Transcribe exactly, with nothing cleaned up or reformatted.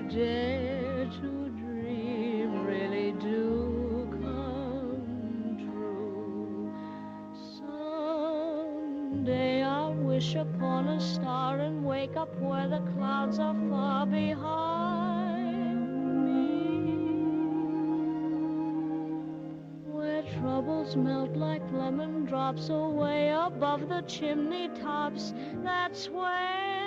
dare to dream really do come true. Someday I'll wish upon a star and wake up where the clouds are far behind me, where troubles melt like lemon drops away above the chimney tops. That's where